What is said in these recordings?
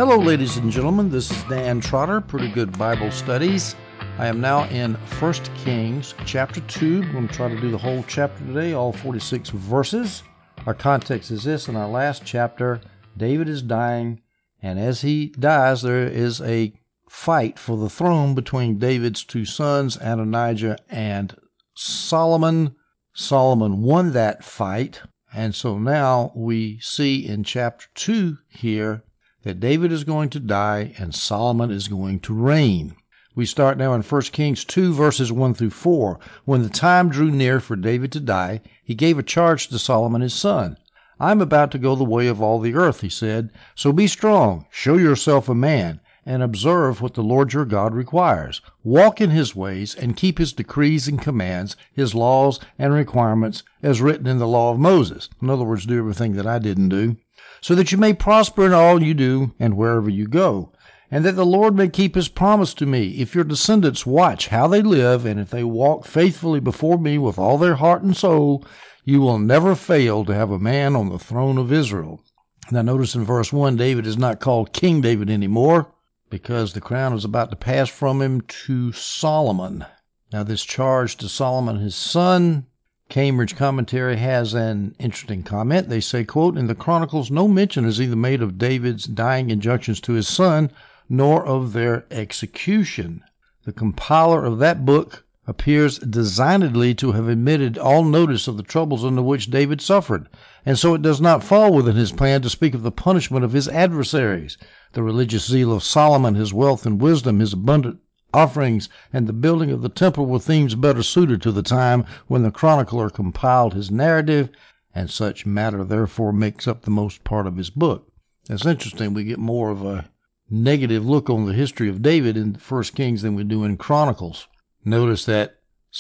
Hello, ladies and gentlemen. This is Dan Trotter, Pretty Good Bible Studies. I am now in 1 Kings chapter 2. I'm going to try to do the whole chapter today, all 46 verses. Our context is this. In our last chapter, David is dying, and as he dies, there is a fight for the throne between David's two sons, Adonijah and Solomon. Solomon won that fight, and so now we see in chapter 2 here that David is going to die and Solomon is going to reign. We start now in 1 Kings 2, verses 1 through 4. When the time drew near for David to die, he gave a charge to Solomon his son. I am about to go the way of all the earth, he said. So be strong, show yourself a man, and observe what the Lord your God requires. Walk in his ways and keep his decrees and commands, his laws and requirements as written in the law of Moses. In other words, do everything that I didn't do, so that you may prosper in all you do and wherever you go, and that the Lord may keep his promise to me. If your descendants watch how they live, and if they walk faithfully before me with all their heart and soul, you will never fail to have a man on the throne of Israel. Now notice in verse 1, David is not called King David anymore, because the crown is about to pass from him to Solomon. Now this charge to Solomon his son, Cambridge Commentary has an interesting comment. They say, quote, in the Chronicles, no mention is either made of David's dying injunctions to his son, nor of their execution. The compiler of that book appears designedly to have omitted all notice of the troubles under which David suffered, and so it does not fall within his plan to speak of the punishment of his adversaries. The religious zeal of Solomon, his wealth and wisdom, his abundant offerings, and the building of the temple were themes better suited to the time when the chronicler compiled his narrative, and such matter therefore makes up the most part of his book. It's interesting, we get more of a negative look on the history of David in 1 Kings than we do in Chronicles. Notice that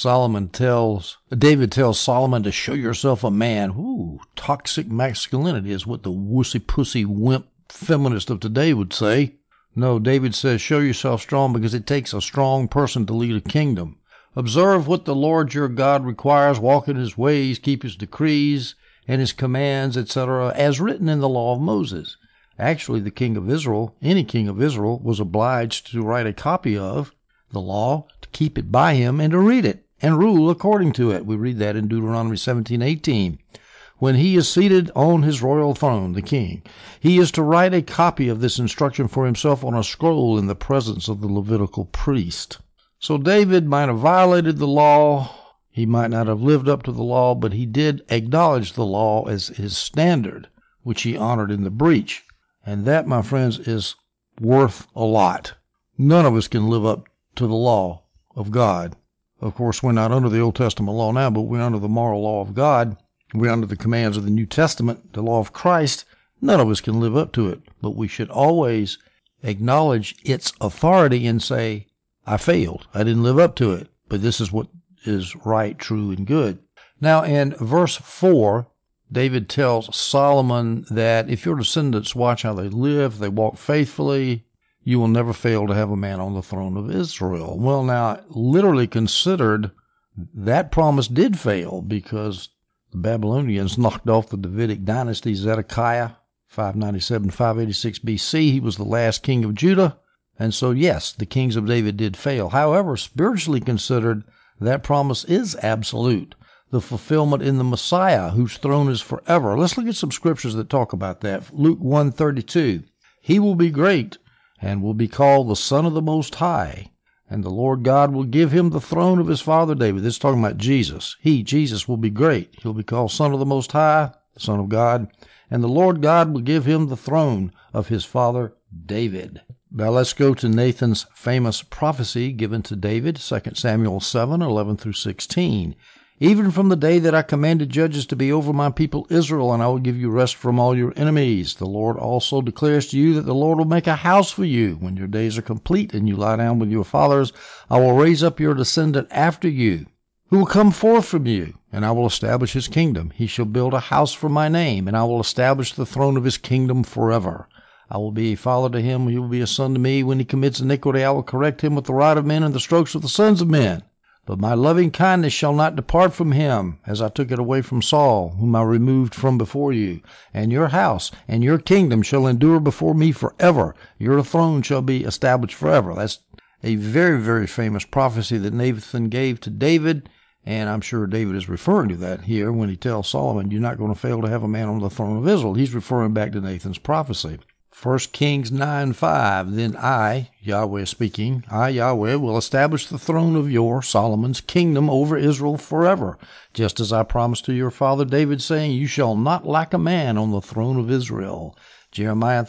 David tells Solomon to show yourself a man. Ooh, toxic masculinity is what the wussy-pussy wimp feminist of today would say. No, David says, show yourself strong because it takes a strong person to lead a kingdom. Observe what the Lord your God requires, walk in his ways, keep his decrees and his commands, etc., as written in the law of Moses. Actually, the king of Israel, any king of Israel, was obliged to write a copy of the law, to keep it by him, and to read it and rule according to it. We read that in Deuteronomy 17:18. When he is seated on his royal throne, the king, he is to write a copy of this instruction for himself on a scroll in the presence of the Levitical priest. So David might have violated the law. He might not have lived up to the law, but he did acknowledge the law as his standard, which he honored in the breach. And that, my friends, is worth a lot. None of us can live up to the law of God. Of course, we're not under the Old Testament law now, but we're under the moral law of God. We're under the commands of the New Testament, the law of Christ. None of us can live up to it, but we should always acknowledge its authority and say, I failed. I didn't live up to it, but this is what is right, true, and good. Now, in verse 4, David tells Solomon that if your descendants watch how they live, they walk faithfully, you will never fail to have a man on the throne of Israel. Well, now, literally considered, that promise did fail because the Babylonians knocked off the Davidic dynasty. Zedekiah, 597-586 B.C. He was the last king of Judah. And so, yes, the kings of David did fail. However, spiritually considered, that promise is absolute. The fulfillment in the Messiah, whose throne is forever. Let's look at some scriptures that talk about that. Luke 1:32. He will be great and will be called the Son of the Most High. And the Lord God will give him the throne of his father David. This is talking about Jesus. Jesus, will be great. He'll be called Son of the Most High, the Son of God. And the Lord God will give him the throne of his father David. Now let's go to Nathan's famous prophecy given to David, 2 Samuel 7:11-16. Even from the day that I commanded judges to be over my people Israel, and I will give you rest from all your enemies. The Lord also declares to you that the Lord will make a house for you. When your days are complete and you lie down with your fathers, I will raise up your descendant after you, who will come forth from you, and I will establish his kingdom. He shall build a house for my name, and I will establish the throne of his kingdom forever. I will be a father to him, he will be a son to me. When he commits iniquity, I will correct him with the rod of men and the strokes of the sons of men. But my loving kindness shall not depart from him, as I took it away from Saul, whom I removed from before you. And your house and your kingdom shall endure before me forever. Your throne shall be established forever. That's a very, very famous prophecy that Nathan gave to David. And I'm sure David is referring to that here when he tells Solomon, you're not going to fail to have a man on the throne of Israel. He's referring back to Nathan's prophecy. 1 Kings 9:5, then I, Yahweh speaking, I, Yahweh, will establish the throne of your, Solomon's, kingdom over Israel forever, just as I promised to your father David, saying, you shall not lack a man on the throne of Israel. Jeremiah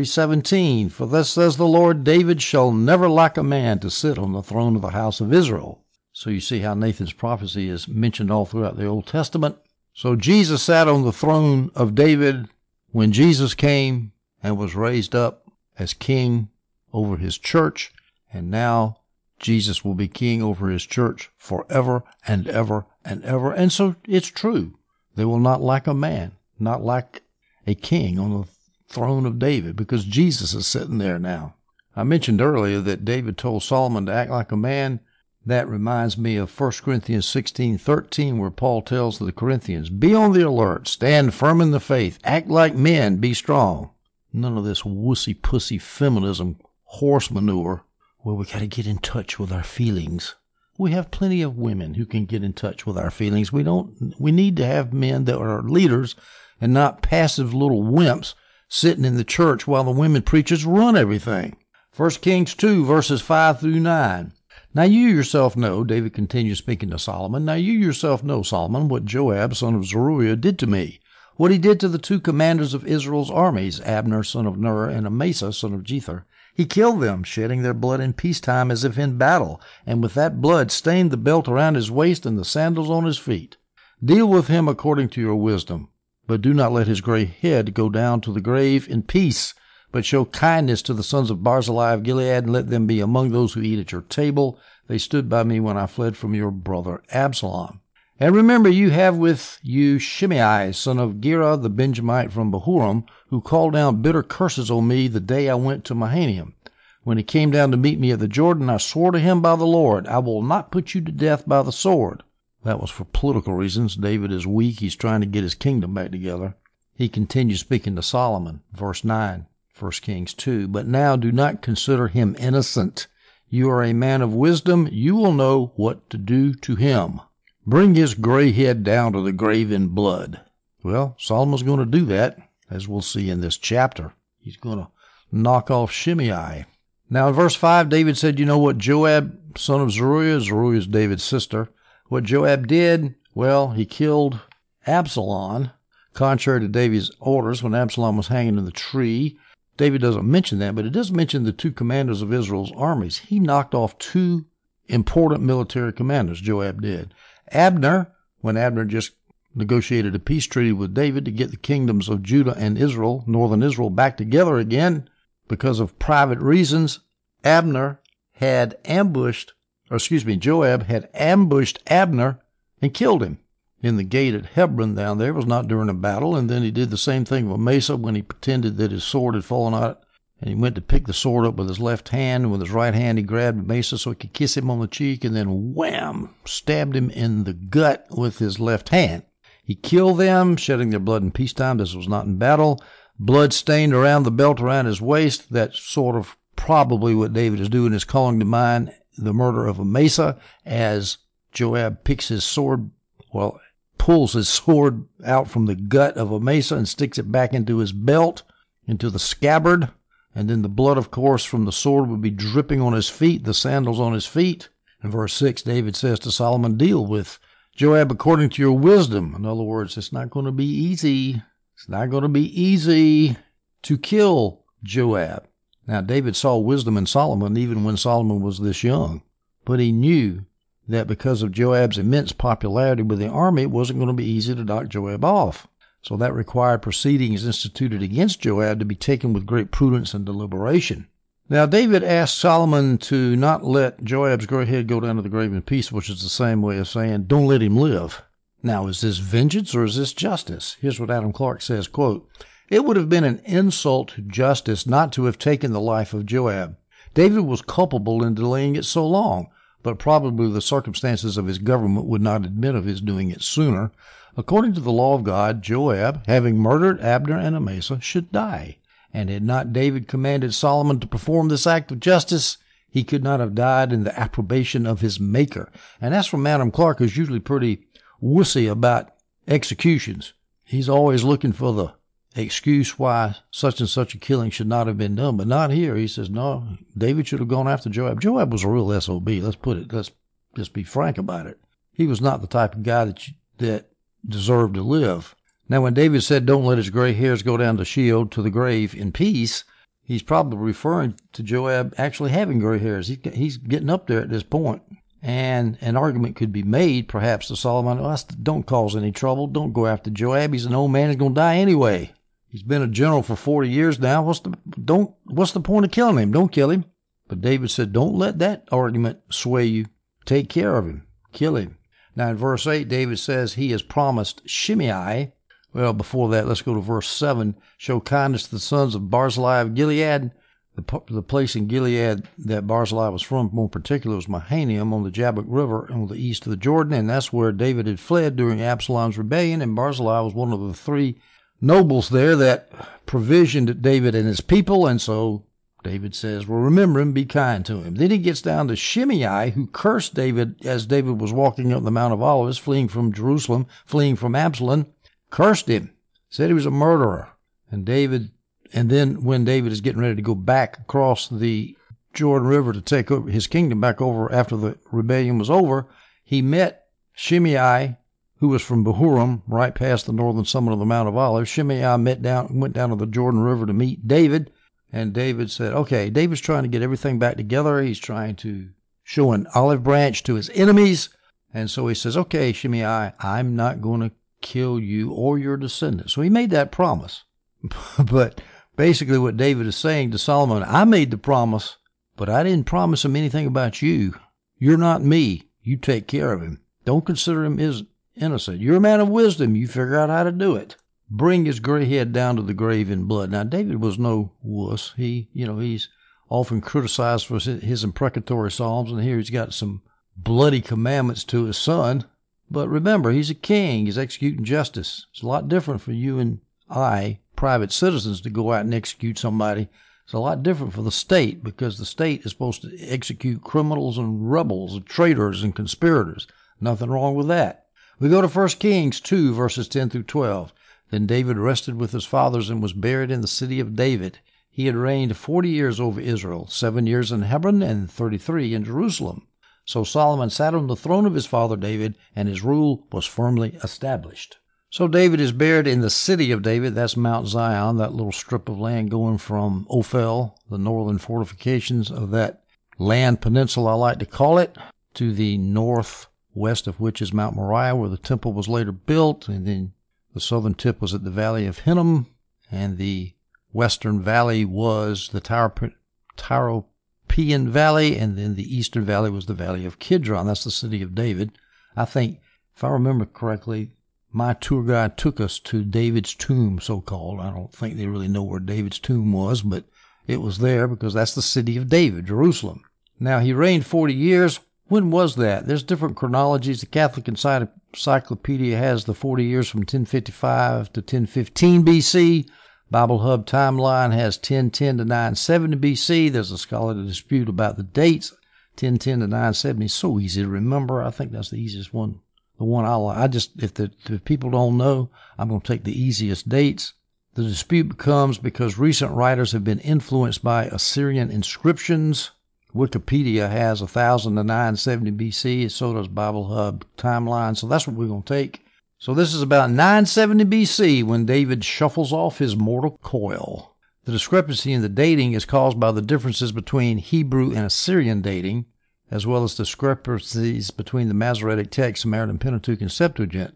33:17, for thus says the Lord, David shall never lack a man to sit on the throne of the house of Israel. So you see how Nathan's prophecy is mentioned all throughout the Old Testament. So Jesus sat on the throne of David when Jesus came and was raised up as king over his church, and now Jesus will be king over his church forever and ever and ever. And so it's true. They will not lack a man, not lack a king on the throne of David, because Jesus is sitting there now. I mentioned earlier that David told Solomon to act like a man. That reminds me of 1 Corinthians 16:13, where Paul tells the Corinthians, be on the alert, stand firm in the faith, act like men, be strong. None of this wussy-pussy feminism horse manure where we got to get in touch with our feelings. We have plenty of women who can get in touch with our feelings. We need to have men that are leaders and not passive little wimps sitting in the church while the women preachers run everything. 1 Kings 2, verses 5 through 9. Now you yourself know, David continues speaking to Solomon, now you yourself know, Solomon, what Joab, son of Zeruiah, did to me. What he did to the two commanders of Israel's armies, Abner, son of Ner, and Amasa, son of Jether. He killed them, shedding their blood in peacetime as if in battle, and with that blood stained the belt around his waist and the sandals on his feet. Deal with him according to your wisdom, but do not let his gray head go down to the grave in peace, but show kindness to the sons of Barzillai of Gilead, and let them be among those who eat at your table. They stood by me when I fled from your brother Absalom. And remember, you have with you Shimei, son of Gera, the Benjamite from Bahurim, who called down bitter curses on me the day I went to Mahanaim. When he came down to meet me at the Jordan, I swore to him by the Lord, I will not put you to death by the sword. That was for political reasons. David is weak. He's trying to get his kingdom back together. He continues speaking to Solomon, verse 9, 1 Kings 2. But now do not consider him innocent. You are a man of wisdom. You will know what to do to him. Bring his gray head down to the grave in blood. Well, Solomon's going to do that, as we'll see in this chapter. He's going to knock off Shimei. Now in verse 5, David said, you know what Joab, son of Zeruiah is David's sister, what Joab did? Well, he killed Absalom, contrary to David's orders when Absalom was hanging in the tree. David doesn't mention that, but it does mention the two commanders of Israel's armies. He knocked off two important military commanders, Joab did. Abner, when Abner just negotiated a peace treaty with David to get the kingdoms of Judah and Israel, northern Israel, back together again, because of private reasons, Joab had ambushed Abner and killed him in the gate at Hebron down there. It was not during a battle. And then he did the same thing with Amasa when he pretended that his sword had fallen out. And he went to pick the sword up with his left hand, and with his right hand he grabbed Amasa so he could kiss him on the cheek, and then wham, stabbed him in the gut with his left hand. He killed them, shedding their blood in peacetime. This was not in battle. Blood stained around the belt around his waist. That's sort of probably what David is doing, is calling to mind the murder of Amasa as Joab pulls his sword out from the gut of Amasa and sticks it back into his belt, into the scabbard. And then the blood, of course, from the sword would be dripping on his feet, the sandals on his feet. In verse 6, David says to Solomon, deal with Joab according to your wisdom. In other words, it's not going to be easy. It's not going to be easy to kill Joab. Now, David saw wisdom in Solomon even when Solomon was this young. But he knew that because of Joab's immense popularity with the army, it wasn't going to be easy to knock Joab off. So that required proceedings instituted against Joab to be taken with great prudence and deliberation. Now, David asked Solomon to not let Joab's gray head go down to the grave in peace, which is the same way of saying, don't let him live. Now, is this vengeance or is this justice? Here's what Adam Clark says, quote, it would have been an insult to justice not to have taken the life of Joab. David was culpable in delaying it so long. but probably the circumstances of his government would not admit of his doing it sooner. According to the law of God, Joab, having murdered Abner and Amasa, should die. And had not David commanded Solomon to perform this act of justice, he could not have died in the approbation of his Maker. And that's from Madam Clark, who's usually pretty wussy about executions. He's always looking for the excuse why such and such a killing should not have been done, but not here. He says, no, David should have gone after Joab. Joab was a real SOB. Let's just be frank about it. He was not the type of guy that deserved to live. Now, when David said, don't let his gray hairs go down to Sheol, to the grave in peace, he's probably referring to Joab actually having gray hairs. He's getting up there at this point. And an argument could be made, perhaps, to Solomon, don't cause any trouble. Don't go after Joab. He's an old man. He's going to die anyway. He's been a general for 40 years now. What's the point of killing him? Don't kill him. But David said, don't let that argument sway you. Take care of him. Kill him. Now, in verse 8, David says he has promised Shimei. Well, before that, let's go to verse 7. Show kindness to the sons of Barzillai of Gilead. The place in Gilead that Barzillai was from, more particular, was Mahanaim on the Jabbok River on the east of the Jordan, and that's where David had fled during Absalom's rebellion, and Barzillai was one of the 3 nobles there that provisioned David and his people, and so David says, well, remember him, be kind to him. Then he gets down to Shimei, who cursed David as David was walking up the Mount of Olives, fleeing from Jerusalem, fleeing from Absalom, cursed him, said he was a murderer. And then when David is getting ready to go back across the Jordan River to take over his kingdom back over after the rebellion was over, he met Shimei, who was from Bahurim, right past the northern summit of the Mount of Olives. Shimei went down to the Jordan River to meet David, and David said, okay, David's trying to get everything back together. He's trying to show an olive branch to his enemies, and so he says, okay, Shimei, I'm not going to kill you or your descendants. So he made that promise. But basically what David is saying to Solomon, I made the promise, but I didn't promise him anything about you. You're not me. You take care of him. Don't consider him as innocent. You're a man of wisdom. You figure out how to do it. Bring his gray head down to the grave in blood. Now, David was no wuss. He's often criticized for his imprecatory psalms, and here he's got some bloody commandments to his son. But remember, he's a king. He's executing justice. It's a lot different for you and I, private citizens, to go out and execute somebody. It's a lot different for the state, because the state is supposed to execute criminals and rebels and traitors and conspirators. Nothing wrong with that. We go to 1 Kings 2, verses 10 through 12. Then David rested with his fathers and was buried in the city of David. He had reigned 40 years over Israel, 7 years in Hebron and 33 in Jerusalem. So Solomon sat on the throne of his father David, and his rule was firmly established. So David is buried in the city of David. That's Mount Zion, that little strip of land going from Ophel, the northern fortifications of that land peninsula, I like to call it, to the northwest of which is Mount Moriah, where the temple was later built. And then the southern tip was at the valley of Hinnom, and the western valley was the Tyropoeon Valley, and then the eastern valley was the valley of Kidron. That's the city of David. I think, if I remember correctly, my tour guide took us to David's tomb, so-called. I don't think they really know where David's tomb was, but it was there because that's the city of David, Jerusalem. Now, he reigned 40 years. When was that? There's different chronologies. The Catholic Encyclopedia has the 40 years from 1055 to 1015 BC. Bible Hub Timeline has 1010 to 970 BC. There's a scholarly dispute about the dates. 1010 to 970 is so easy to remember. I think that's the easiest one. The one I like. If people don't know, I'm going to take the easiest dates. The dispute comes because recent writers have been influenced by Assyrian inscriptions. Wikipedia has 1000 to 970 BC, so does Bible Hub Timeline. So that's what we're going to take. So this is about 970 BC when David shuffles off his mortal coil. The discrepancy in the dating is caused by the differences between Hebrew and Assyrian dating, as well as discrepancies between the Masoretic text, Samaritan Pentateuch, and Septuagint.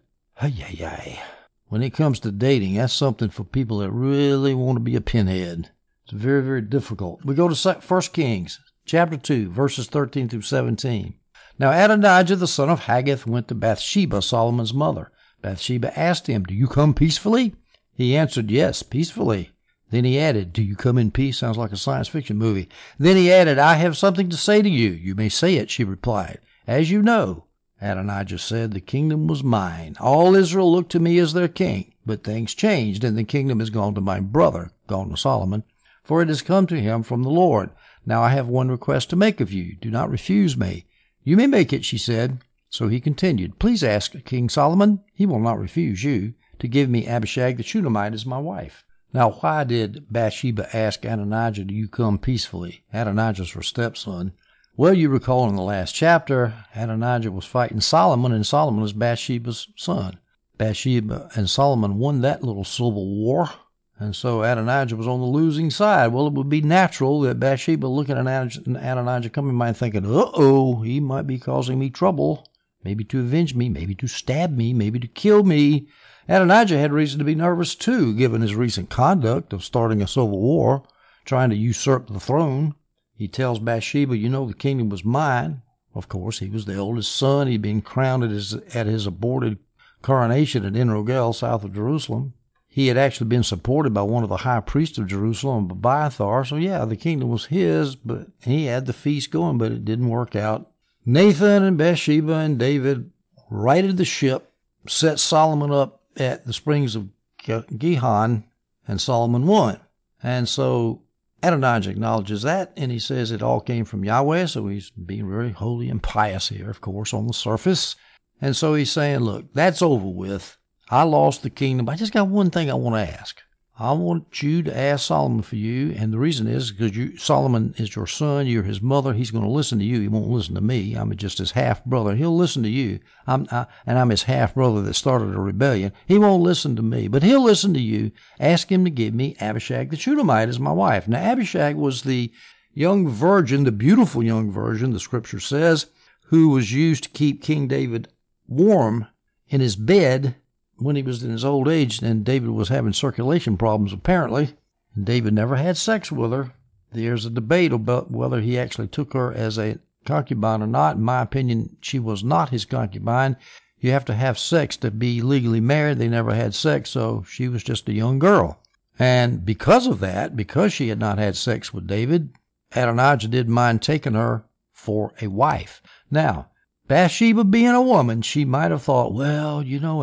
When it comes to dating, that's something for people that really want to be a pinhead. It's very, very difficult. We go to 1 Kings, chapter 2, verses 13 through 17. Now Adonijah, the son of Haggith, went to Bathsheba, Solomon's mother. Bathsheba asked him, "Do you come peacefully?" He answered, "Yes, peacefully." Then he added, do you come in peace? Sounds like a science fiction movie. Then he added, I have something to say to you. You may say it, she replied. As you know, Adonijah said, the kingdom was mine. All Israel looked to me as their king. But things changed, and the kingdom has gone to my brother, gone to Solomon, for it has come to him from the Lord. Now I have one request to make of you. Do not refuse me. You may make it, she said. So he continued, please ask King Solomon, he will not refuse you, to give me Abishag the Shunammite as my wife. Now why did Bathsheba ask Adonijah, do you come peacefully? Adonijah's her stepson. Well, you recall in the last chapter, Adonijah was fighting Solomon, and Solomon was Bathsheba's son. Bathsheba and Solomon won that little civil war, and so Adonijah was on the losing side. Well, it would be natural that Bathsheba looking at Adonijah coming by and thinking, uh-oh, he might be causing me trouble, maybe to avenge me, maybe to stab me, maybe to kill me. Adonijah had reason to be nervous too, given his recent conduct of starting a civil war, trying to usurp the throne. He tells Bathsheba, you know, the kingdom was mine. Of course, he was the oldest son. He'd been crowned at his aborted coronation at En Rogel, south of Jerusalem. He had actually been supported by one of the high priests of Jerusalem, Abiathar. So yeah, the kingdom was his, but he had the feast going, but it didn't work out. Nathan and Bathsheba and David righted the ship, set Solomon up at the springs of Gihon, and Solomon won. And so Adonijah acknowledges that, and he says it all came from Yahweh, so he's being very holy and pious here, of course, on the surface. And so he's saying, look, that's over with. I lost the kingdom. I just got one thing I want to ask. I want you to ask Solomon for you, and the reason is because Solomon is your son, you're his mother. He's going to listen to you. He won't listen to me. I'm just his half-brother. He'll listen to you. And I'm his half-brother that started a rebellion. He won't listen to me, but he'll listen to you. Ask him to give me Abishag the Shunammite as my wife. Now, Abishag was the young virgin, the beautiful young virgin, the scripture says, who was used to keep King David warm in his bed when he was in his old age, and David was having circulation problems apparently, and David never had sex with her. There's a debate about whether he actually took her as a concubine or not. In my opinion, she was not his concubine. You have to have sex to be legally married. They never had sex, so she was just a young girl. And because of that, because she had not had sex with David, Adonijah didn't mind taking her for a wife. Now, Bathsheba being a woman, she might have thought, well, you know,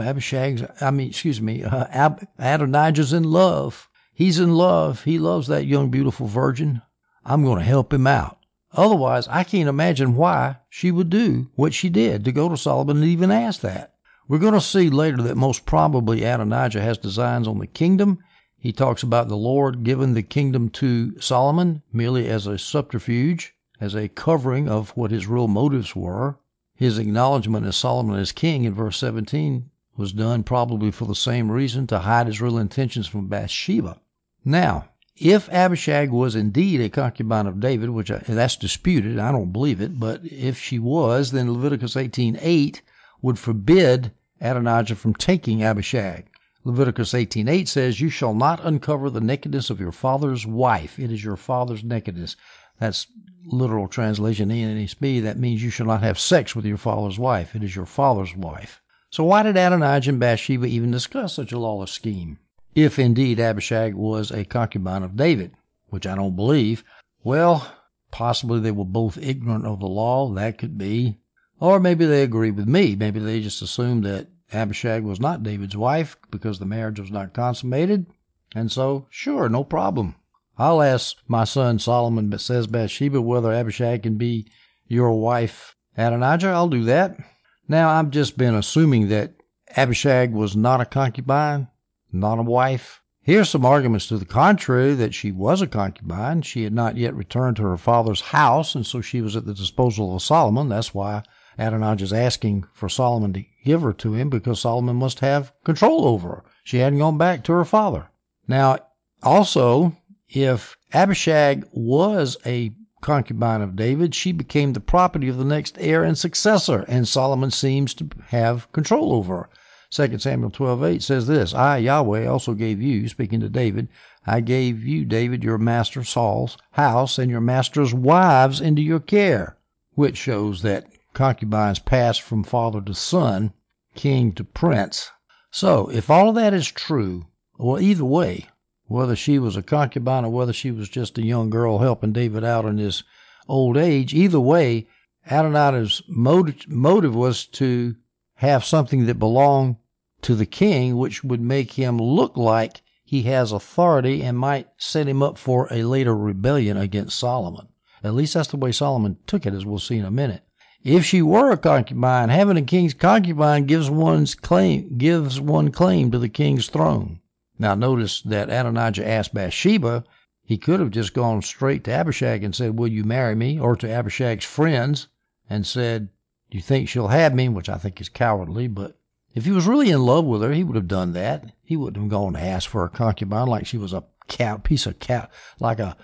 Adonijah's in love. He's in love. He loves that young, beautiful virgin. I'm going to help him out. Otherwise, I can't imagine why she would do what she did to go to Solomon and even ask that. We're going to see later that most probably Adonijah has designs on the kingdom. He talks about the Lord giving the kingdom to Solomon merely as a subterfuge, as a covering of what his real motives were. His acknowledgement as Solomon as king in verse 17 was done probably for the same reason, to hide his real intentions from Bathsheba. Now, if Abishag was indeed a concubine of David, which that's disputed, I don't believe it, but if she was, then Leviticus 18:8 would forbid Adonijah from taking Abishag. Leviticus 18:8 says, you shall not uncover the nakedness of your father's wife. It is your father's nakedness. That's literal translation, NASB. That means you shall not have sex with your father's wife. It is your father's wife. So why did Adonijah and Bathsheba even discuss such a lawless scheme? If indeed Abishag was a concubine of David, which I don't believe, well, possibly they were both ignorant of the law. That could be. Or maybe they agree with me. Maybe they just assumed that Abishag was not David's wife because the marriage was not consummated. And so, sure, no problem. I'll ask my son Solomon, but says Bathsheba, whether Abishag can be your wife, Adonijah. I'll do that. Now, I've just been assuming that Abishag was not a concubine, not a wife. Here's some arguments to the contrary, that she was a concubine. She had not yet returned to her father's house, and so she was at the disposal of Solomon. That's why Adonijah is asking for Solomon to give her to him, because Solomon must have control over her. She hadn't gone back to her father. Now, also, if Abishag was a concubine of David, she became the property of the next heir and successor, and Solomon seems to have control over her. 2 Samuel 12:8 says this, I, Yahweh, also gave you, speaking to David, I gave you, David, your master Saul's house and your master's wives into your care, which shows that concubines pass from father to son, king to prince. So, if all of that is true, well, either way, whether she was a concubine or whether she was just a young girl helping David out in his old age. Either way, Adonijah's motive was to have something that belonged to the king, which would make him look like he has authority and might set him up for a later rebellion against Solomon. At least that's the way Solomon took it, as we'll see in a minute. If she were a concubine, having a king's concubine gives one claim to the king's throne. Now notice that Adonijah asked Bathsheba. He could have just gone straight to Abishag and said, will you marry me? Or to Abishag's friends and said, do you think she'll have me? Which I think is cowardly, but if he was really in love with her, he would have done that. He wouldn't have gone to ask for a concubine like she was a piece of cow, like a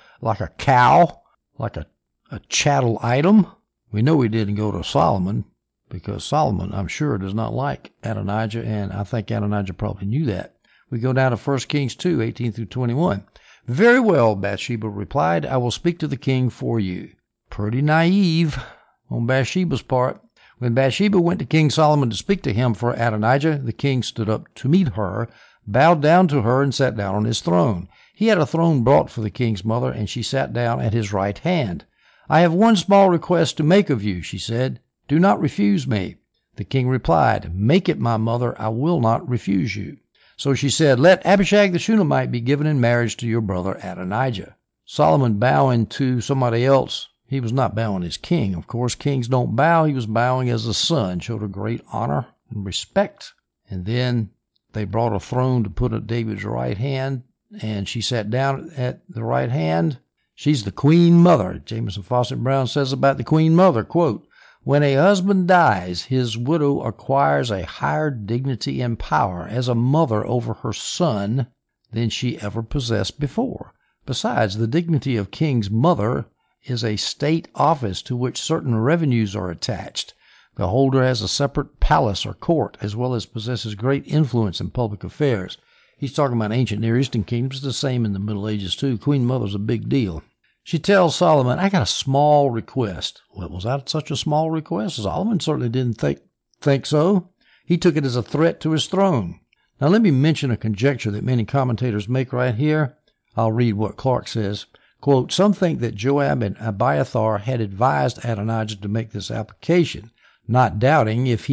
cow, like a chattel item. We know he didn't go to Solomon because Solomon, I'm sure, does not like Adonijah, and I think Adonijah probably knew that. We go down to 1 Kings 2, 18 through 21. Very well, Bathsheba replied, I will speak to the king for you. Pretty naive on Bathsheba's part. When Bathsheba went to King Solomon to speak to him for Adonijah, the king stood up to meet her, bowed down to her, and sat down on his throne. He had a throne brought for the king's mother, and she sat down at his right hand. I have one small request to make of you, she said. Do not refuse me. The king replied, Make it, my mother. I will not refuse you. So she said, Let Abishag the Shunammite be given in marriage to your brother Adonijah. Solomon bowing to somebody else. He was not bowing as king. Of course, kings don't bow. He was bowing as a son, showed a great honor and respect. And then they brought a throne to put at David's right hand, and she sat down at the right hand. She's the queen mother. Jameson Fawcett Brown says about the queen mother, quote, When a husband dies, his widow acquires a higher dignity and power as a mother over her son than she ever possessed before. Besides, the dignity of king's mother is a state office to which certain revenues are attached. The holder has a separate palace or court, as well as possesses great influence in public affairs. He's talking about ancient Near Eastern kingdoms, the same in the Middle Ages too. Queen mother's a big deal. She tells Solomon, I got a small request. Well, was that such a small request? Solomon certainly didn't think so. He took it as a threat to his throne. Now let me mention a conjecture that many commentators make right here. I'll read what Clark says. Quote, Some think that Joab and Abiathar had advised Adonijah to make this application, not doubting if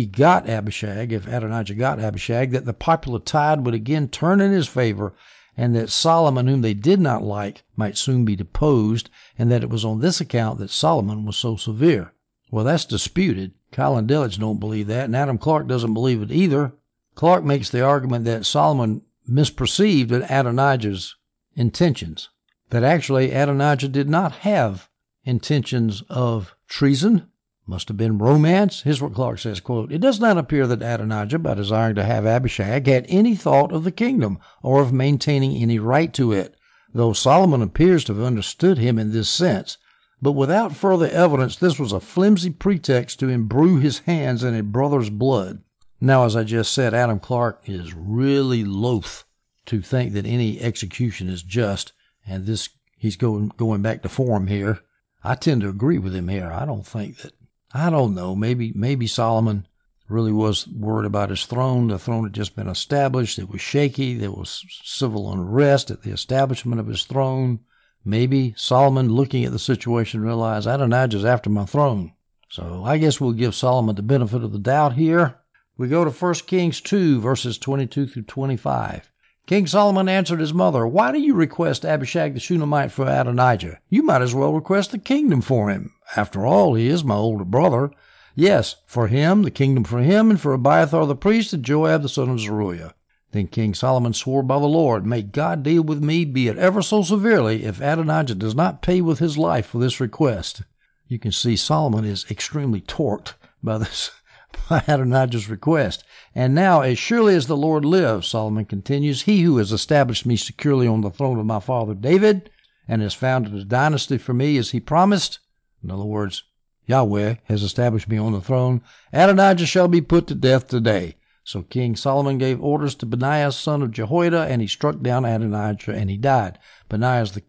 Adonijah got Abishag, that the popular tide would again turn in his favor, and that Solomon, whom they did not like, might soon be deposed, and that it was on this account that Solomon was so severe. Well, that's disputed. Kyle and Delitzsch don't believe that, and Adam Clark doesn't believe it either. Clark makes the argument that Solomon misperceived Adonijah's intentions, that actually Adonijah did not have intentions of treason. Must have been romance. Here's what Clark says, quote, It does not appear that Adonijah, by desiring to have Abishag, had any thought of the kingdom or of maintaining any right to it, though Solomon appears to have understood him in this sense. But without further evidence, this was a flimsy pretext to imbrue his hands in a brother's blood. Now, as I just said, Adam Clark is really loath to think that any execution is just, and he's going back to form here. I tend to agree with him here. I don't know. Maybe Solomon really was worried about his throne. The throne had just been established. It was shaky. There was civil unrest at the establishment of his throne. Maybe Solomon, looking at the situation, realized Adonijah's after my throne. So I guess we'll give Solomon the benefit of the doubt here. We go to 1 Kings 2, verses 22 through 25. King Solomon answered his mother, Why do you request Abishag the Shunammite for Adonijah? You might as well request the kingdom for him. After all, he is my older brother. Yes, for him, the kingdom for him, and for Abiathar the priest, and Joab the son of Zeruiah. Then King Solomon swore by the Lord, May God deal with me, be it ever so severely, if Adonijah does not pay with his life for this request. You can see Solomon is extremely torqued by Adonijah's request. And now, as surely as the Lord lives, Solomon continues, He who has established me securely on the throne of my father David, and has founded a dynasty for me as he promised, in other words, Yahweh has established me on the throne, Adonijah shall be put to death today. So King Solomon gave orders to Benaiah, son of Jehoiada, and he struck down Adonijah, and he died. Benaiah is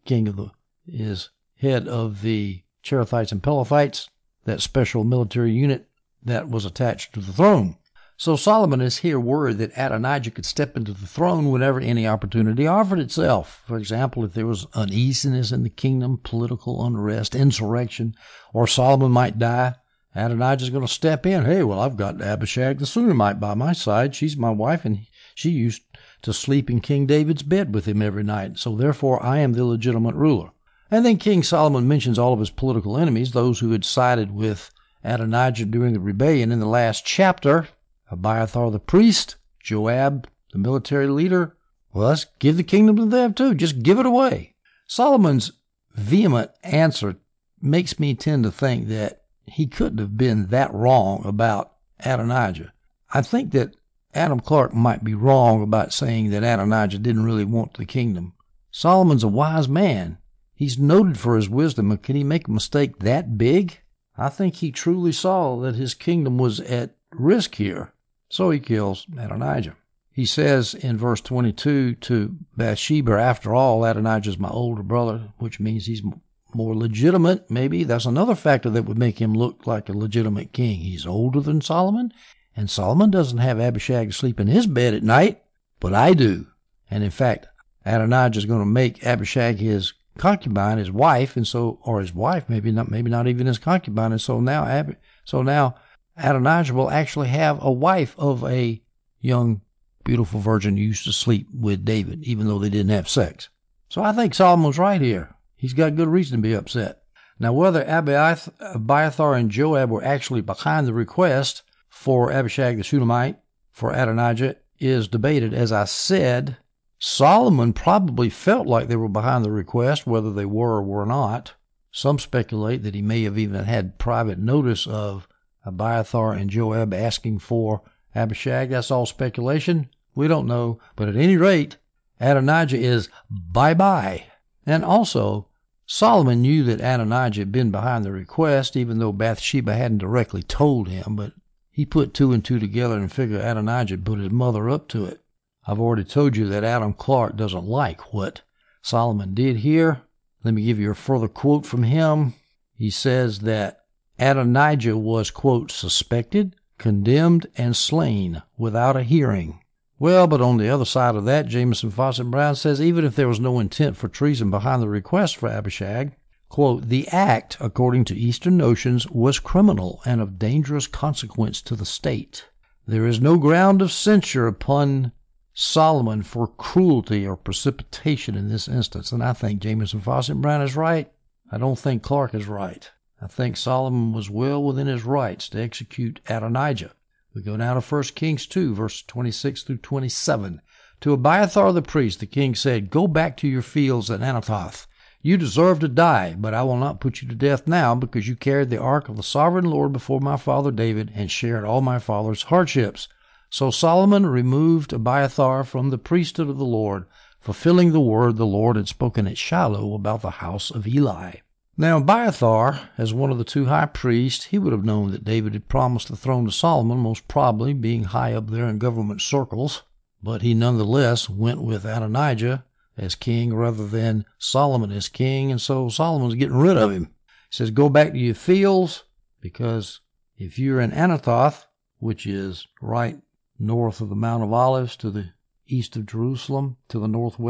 is head of the Cherethites and Pelethites, that special military unit that was attached to the throne. So Solomon is here worried that Adonijah could step into the throne whenever any opportunity offered itself. For example, if there was uneasiness in the kingdom, political unrest, insurrection, or Solomon might die, Adonijah's going to step in. Hey, well, I've got Abishag the Shunammite by my side. She's my wife, and she used to sleep in King David's bed with him every night. So therefore, I am the legitimate ruler. And then King Solomon mentions all of his political enemies, those who had sided with Adonijah during the rebellion in the last chapter. Abiathar the priest, Joab the military leader. Well, let's give the kingdom to them too. Just give it away. Solomon's vehement answer makes me tend to think that he couldn't have been that wrong about Adonijah. I think that Adam Clarke might be wrong about saying that Adonijah didn't really want the kingdom. Solomon's a wise man. He's noted for his wisdom, but can he make a mistake that big? I think he truly saw that his kingdom was at risk here. So he kills Adonijah. He says in verse 22 to Bathsheba, after all, Adonijah's my older brother, which means he's more legitimate. Maybe that's another factor that would make him look like a legitimate king. He's older than Solomon, and Solomon doesn't have Abishag sleep in his bed at night, but I do. And in fact, Adonijah's going to make Abishag his concubine, his wife, and so, or his wife, maybe not even his concubine, and so now Adonijah will actually have a wife of a young, beautiful virgin who used to sleep with David, even though they didn't have sex. So I think Solomon's right here. He's got good reason to be upset. Now, whether Abiathar and Joab were actually behind the request for Abishag the Shunammite for Adonijah is debated. As I said, Solomon probably felt like they were behind the request, whether they were or were not. Some speculate that he may have even had private notice of Abiathar and Joab asking for Abishag. That's all speculation. We don't know. But at any rate, Adonijah is bye-bye. And also, Solomon knew that Adonijah had been behind the request, even though Bathsheba hadn't directly told him. But he put two and two together and figured Adonijah put his mother up to it. I've already told you that Adam Clarke doesn't like what Solomon did here. Let me give you a further quote from him. He says that Adonijah was, quote, suspected, condemned, and slain without a hearing. Well, but on the other side of that, Jameson Fawcett Brown says even if there was no intent for treason behind the request for Abishag, quote, the act, according to Eastern notions, was criminal and of dangerous consequence to the state. There is no ground of censure upon Solomon for cruelty or precipitation in this instance, and I think Jameson Fawcett Brown is right. I don't think Clarke is right. I think Solomon was well within his rights to execute Adonijah. We go now to 1 Kings 2, verses 26 through 27. To Abiathar the priest, the king said, go back to your fields at Anathoth. You deserve to die, but I will not put you to death now, because you carried the ark of the sovereign Lord before my father David and shared all my father's hardships. So Solomon removed Abiathar from the priesthood of the Lord, fulfilling the word the Lord had spoken at Shiloh about the house of Eli. Now Abiathar, as one of the two high priests, he would have known that David had promised the throne to Solomon, most probably being high up there in government circles, but he nonetheless went with Adonijah as king rather than Solomon as king, and so Solomon's getting rid of him. He says, go back to your fields, because if you're in Anathoth, which is right north of the Mount of Olives to the east of Jerusalem, to the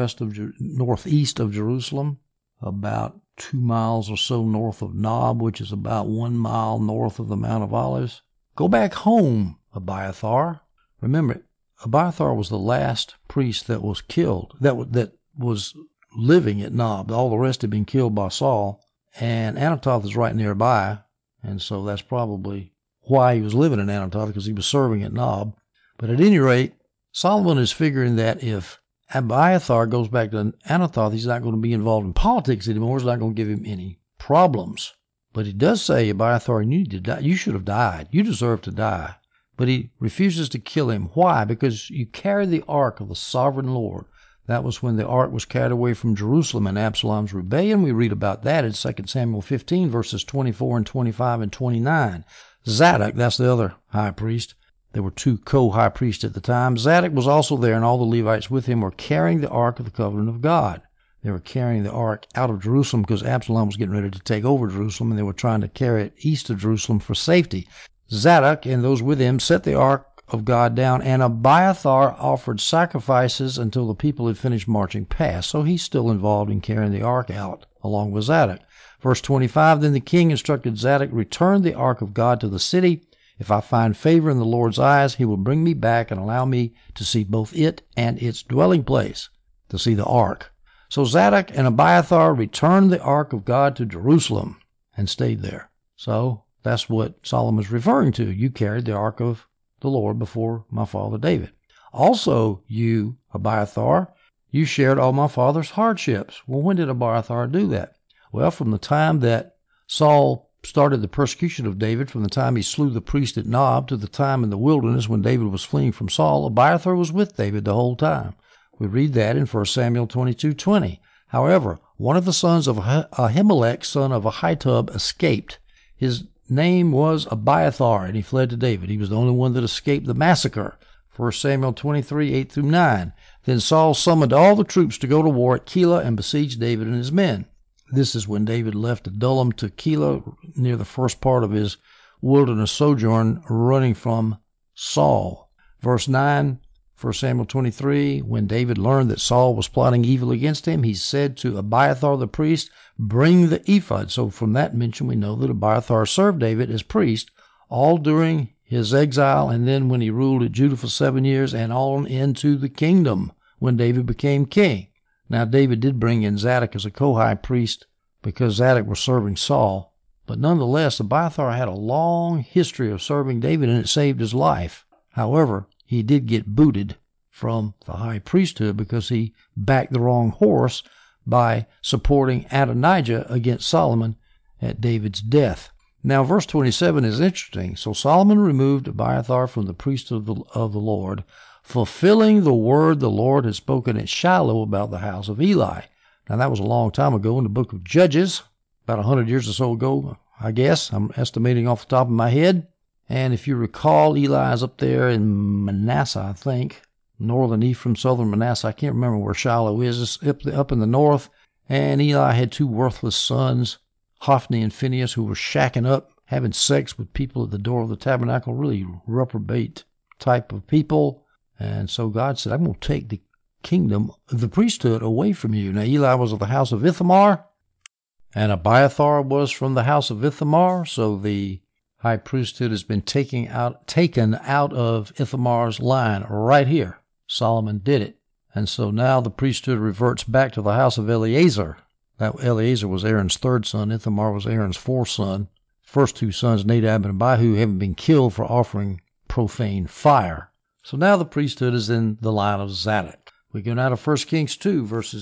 northeast of Jerusalem, about 2 miles or so north of Nob, which is about 1 mile north of the Mount of Olives. Go back home, Abiathar. Remember, Abiathar was the last priest that was killed, that was living at Nob. All the rest had been killed by Saul, and Anathoth is right nearby, and so that's probably why he was living in Anathoth, because he was serving at Nob. But at any rate, Solomon is figuring that if Abiathar goes back to Anathoth, he's not going to be involved in politics anymore. It's not going to give him any problems. But he does say, Abiathar, you need to die. You should have died. You deserve to die. But he refuses to kill him. Why? Because you carry the ark of the sovereign Lord. That was when the ark was carried away from Jerusalem in Absalom's rebellion. We read about that in 2 Samuel 15, verses 24 and 25 and 29. Zadok, that's the other high priest. There were two co-high priests at the time. Zadok was also there, and all the Levites with him were carrying the ark of the covenant of God. They were carrying the ark out of Jerusalem because Absalom was getting ready to take over Jerusalem, and they were trying to carry it east of Jerusalem for safety. Zadok and those with him set the ark of God down, and Abiathar offered sacrifices until the people had finished marching past. So he's still involved in carrying the ark out along with Zadok. Verse 25, then the king instructed Zadok, return the ark of God to the city. If I find favor in the Lord's eyes, he will bring me back and allow me to see both it and its dwelling place, to see the ark. So Zadok and Abiathar returned the ark of God to Jerusalem and stayed there. So that's what Solomon's referring to. You carried the ark of the Lord before my father David. Also, you, Abiathar, you shared all my father's hardships. Well, when did Abiathar do that? Well, from the time that Saul started the persecution of David, from the time he slew the priest at Nob to the time in the wilderness when David was fleeing from Saul, Abiathar was with David the whole time. We read that in 1 Samuel 22:20. However, one of the sons of Ahimelech, son of Ahitub, escaped. His name was Abiathar, and he fled to David. He was the only one that escaped the massacre. 1 Samuel 23:8-9. Then Saul summoned all the troops to go to war at Keilah and besieged David and his men. This is when David left Adullam to Keilah, near the first part of his wilderness sojourn, running from Saul. Verse 9, 1 Samuel 23, when David learned that Saul was plotting evil against him, he said to Abiathar the priest, bring the ephod. So from that mention, we know that Abiathar served David as priest all during his exile, and then when he ruled at Judah for 7 years, and on into the kingdom when David became king. Now, David did bring in Zadok as a co-high priest because Zadok was serving Saul, but nonetheless, Abiathar had a long history of serving David, and it saved his life. However, he did get booted from the high priesthood because he backed the wrong horse by supporting Adonijah against Solomon at David's death. Now, verse 27 is interesting. So Solomon removed Abiathar from the priesthood of the Lord, fulfilling the word the Lord had spoken at Shiloh about the house of Eli. Now, that was a long time ago in the book of Judges, about 100 years or so ago, I guess. I'm estimating off the top of my head. And if you recall, Eli is up there in Manasseh, I think, northern Ephraim, southern Manasseh. I can't remember where Shiloh is. It's up in the north. And Eli had two worthless sons, Hophni and Phinehas, who were shacking up, having sex with people at the door of the tabernacle, really reprobate type of people. And so God said, I'm going to take the kingdom, the priesthood, away from you. Now, Eli was of the house of Ithamar, and Abiathar was from the house of Ithamar. So the high priesthood has been taken out of Ithamar's line right here. Solomon did it. And so now the priesthood reverts back to the house of Eleazar. That Eleazar was Aaron's third son. Ithamar was Aaron's fourth son. First two sons, Nadab and Abihu, haven't been killed for offering profane fire. So now the priesthood is in the line of Zadok. We go now to 1 Kings 2, verses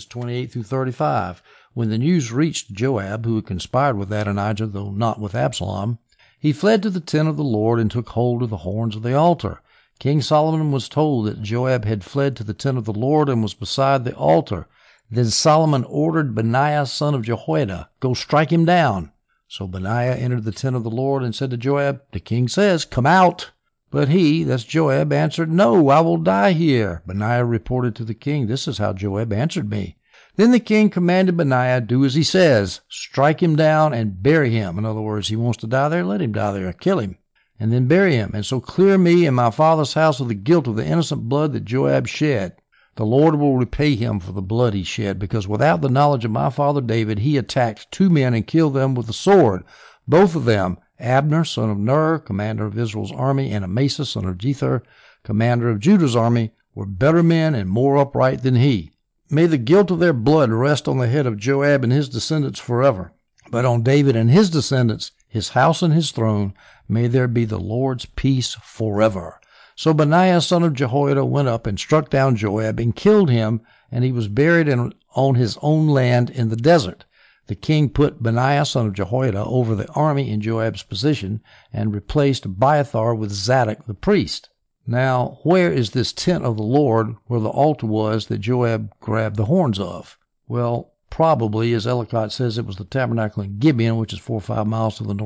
28-35. When the news reached Joab, who had conspired with Adonijah, though not with Absalom, he fled to the tent of the Lord and took hold of the horns of the altar. King Solomon was told that Joab had fled to the tent of the Lord and was beside the altar. Then Solomon ordered Benaiah, son of Jehoiada, go strike him down. So Benaiah entered the tent of the Lord and said to Joab, the king says, come out. But he, that's Joab, answered, no, I will die here. Benaiah reported to the king, this is how Joab answered me. Then the king commanded Benaiah, do as he says, strike him down and bury him. In other words, he wants to die there, let him die there, kill him, and then bury him. And so clear me and my father's house of the guilt of the innocent blood that Joab shed. The Lord will repay him for the blood he shed, because without the knowledge of my father David, he attacked 2 men and killed them with the sword. Both of them, Abner, son of Ner, commander of Israel's army, and Amasa, son of Jether, commander of Judah's army, were better men and more upright than he. May the guilt of their blood rest on the head of Joab and his descendants forever. But on David and his descendants, his house and his throne, may there be the Lord's peace forever. So Benaiah, son of Jehoiada, went up and struck down Joab and killed him, and he was buried on his own land in the desert. The king put Benaiah, son of Jehoiada, over the army in Joab's position and replaced Abiathar with Zadok the priest. Now, where is this tent of the Lord where the altar was that Joab grabbed the horns of? Well, probably, as Ellicott says, it was the tabernacle in Gibeon, which is 4 or 5 miles to the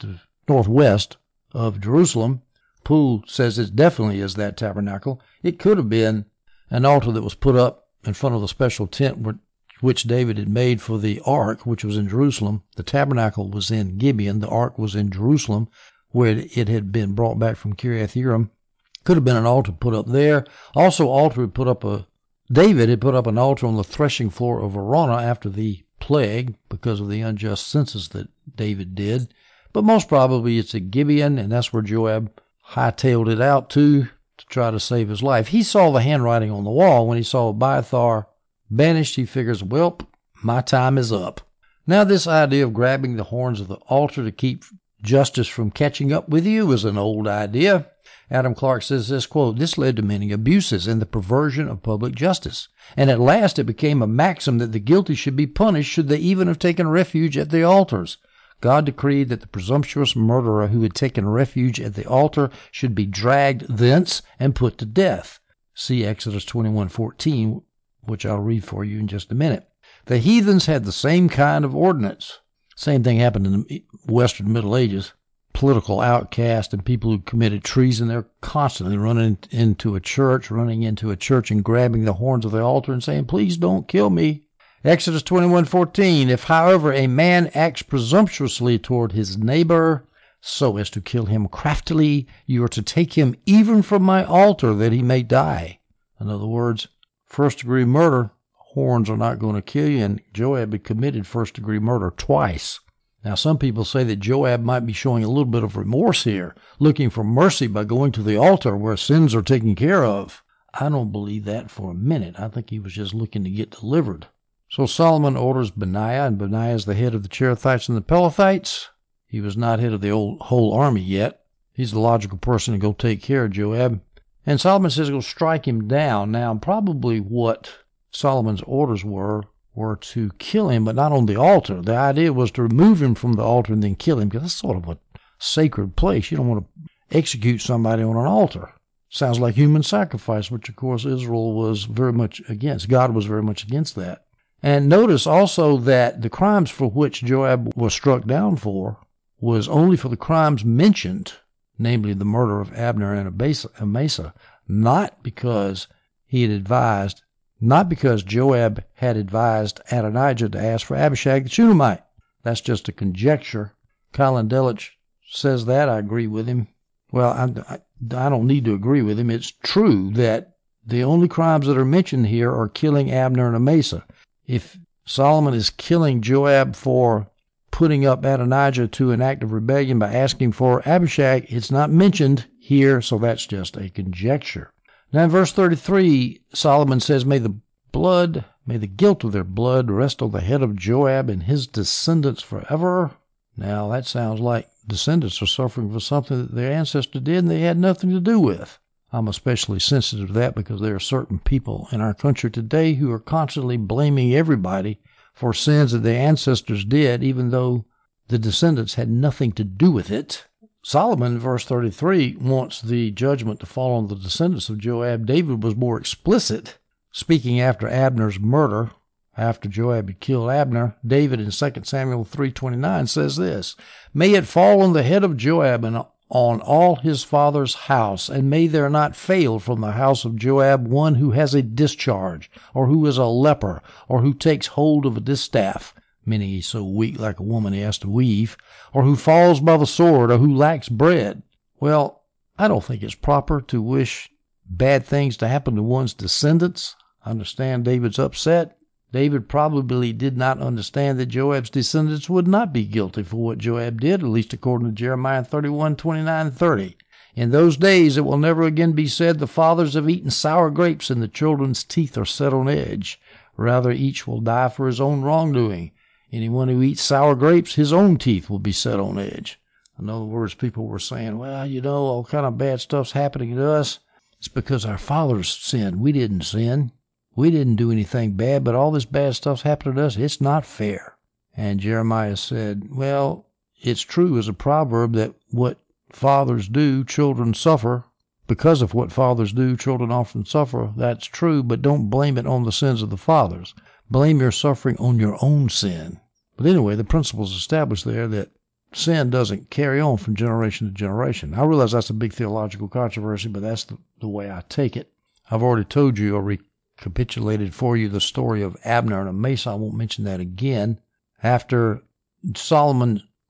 northwest of Jerusalem. Poole says it definitely is that tabernacle. It could have been an altar that was put up in front of the special tent which David had made for the ark, which was in Jerusalem. The tabernacle was in Gibeon. The ark was in Jerusalem, where it had been brought back from Kiriath-Jearim. Could have been an altar put up there. Also, David had put up an altar on the threshing floor of Araunah after the plague because of the unjust census that David did. But most probably it's at Gibeon, and that's where Joab hightailed it out to try to save his life. He saw the handwriting on the wall. When he saw Abiathar banished, he figures, well, my time is up. Now, this idea of grabbing the horns of the altar to keep justice from catching up with you is an old idea. Adam Clark says this, quote, "This led to many abuses and the perversion of public justice. And at last it became a maxim that the guilty should be punished should they even have taken refuge at the altars. God decreed that the presumptuous murderer who had taken refuge at the altar should be dragged thence and put to death." See Exodus 21:14, which I'll read for you in just a minute. The heathens had the same kind of ordinance. Same thing happened in the Western Middle Ages. Political outcasts and people who committed treason, they're constantly running into a church and grabbing the horns of the altar and saying, "Please don't kill me." Exodus 21:14, "If, however, a man acts presumptuously toward his neighbor so as to kill him craftily, you are to take him even from my altar that he may die." In other words, first-degree murder, horns are not going to kill you, and Joab had committed first-degree murder twice. Now, some people say that Joab might be showing a little bit of remorse here, looking for mercy by going to the altar where sins are taken care of. I don't believe that for a minute. I think he was just looking to get delivered. So Solomon orders Benaiah, and Benaiah is the head of the Cherethites and the Pelethites. He was not head of the whole army yet. He's the logical person to go take care of Joab. And Solomon says go strike him down. Now, probably what Solomon's orders were to kill him, but not on the altar. The idea was to remove him from the altar and then kill him, because that's sort of a sacred place. You don't want to execute somebody on an altar. Sounds like human sacrifice, which, of course, Israel was very much against. God was very much against that. And notice also that the crimes for which Joab was struck down for was only for the crimes mentioned, namely the murder of Abner and Amasa, not because Joab had advised Adonijah to ask for Abishag the Shunammite. That's just a conjecture. Colin Delich says that. I agree with him. Well, I don't need to agree with him. It's true that the only crimes that are mentioned here are killing Abner and Amasa. If Solomon is killing Joab for putting up Adonijah to an act of rebellion by asking for Abishag, it's not mentioned here, so that's just a conjecture. Now in verse 33, Solomon says, may the guilt of their blood rest on the head of Joab and his descendants forever. Now that sounds like descendants are suffering for something that their ancestor did and they had nothing to do with. I'm especially sensitive to that because there are certain people in our country today who are constantly blaming everybody for sins that their ancestors did, even though the descendants had nothing to do with it. Solomon, verse 33, wants the judgment to fall on the descendants of Joab. David was more explicit, speaking after Abner's murder. After Joab had killed Abner, David in 2 Samuel 3:29 says this, may it fall on the head of Joab and on all his father's house, and may there not fail from the house of Joab one who has a discharge, or who is a leper, or who takes hold of a distaff, meaning he's so weak like a woman he has to weave, or who falls by the sword, or who lacks bread. Well, I don't think it's proper to wish bad things to happen to one's descendants. I understand David's upset. David probably did not understand that Joab's descendants would not be guilty for what Joab did, at least according to Jeremiah 31:29-30. In those days it will never again be said, the fathers have eaten sour grapes and the children's teeth are set on edge. Rather, each will die for his own wrongdoing. Anyone who eats sour grapes, his own teeth will be set on edge. In other words, people were saying, well, all kind of bad stuff's happening to us. It's because our fathers sinned. We didn't sin. We didn't do anything bad, but all this bad stuff's happening to us. It's not fair. And Jeremiah said, well, it's true as a proverb that what fathers do, children suffer. Because of what fathers do, children often suffer. That's true, but don't blame it on the sins of the fathers. Blame your suffering on your own sin. But anyway, the principle's established there that sin doesn't carry on from generation to generation. I realize that's a big theological controversy, but that's the way I take it. I've already told you or recapitulated for you the story of Abner and Amasa. I won't mention that again. After Solomon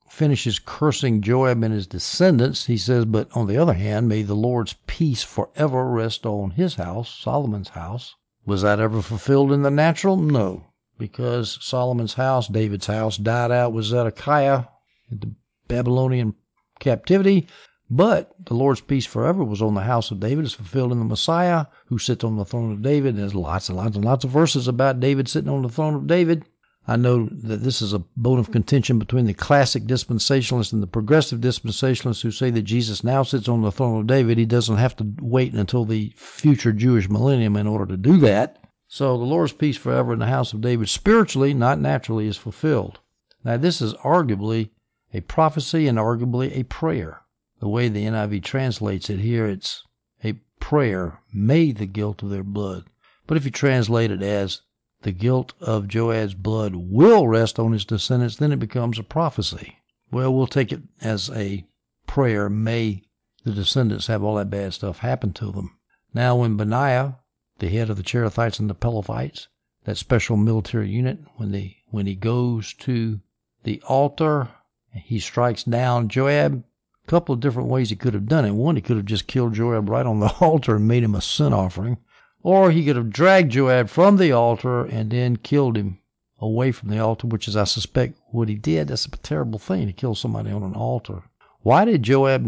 finishes cursing Joab and his descendants, he says, but on the other hand, may the Lord's peace forever rest on his house, Solomon's house. Was that ever fulfilled in the natural? No, because Solomon's house, David's house, died out with Zedekiah in the Babylonian captivity. But the Lord's peace forever was on the house of David. It's fulfilled in the Messiah who sits on the throne of David. There's lots and lots and lots of verses about David sitting on the throne of David. I know that this is a bone of contention between the classic dispensationalists and the progressive dispensationalists who say that Jesus now sits on the throne of David. He doesn't have to wait until the future Jewish millennium in order to do that. So the Lord's peace forever in the house of David, spiritually, not naturally, is fulfilled. Now this is arguably a prophecy and arguably a prayer. The way the NIV translates it here, it's a prayer, may the guilt of their blood. But if you translate it as the guilt of Joab's blood will rest on his descendants, then it becomes a prophecy. Well, we'll take it as a prayer, may the descendants have all that bad stuff happen to them. Now, when Benaiah, the head of the Cherethites and the Pelethites, that special military unit, when he goes to the altar, he strikes down Joab. A couple of different ways he could have done it. One, he could have just killed Joab right on the altar and made him a sin offering. Or he could have dragged Joab from the altar and then killed him away from the altar, which is, I suspect, what he did. That's a terrible thing, to kill somebody on an altar. Why did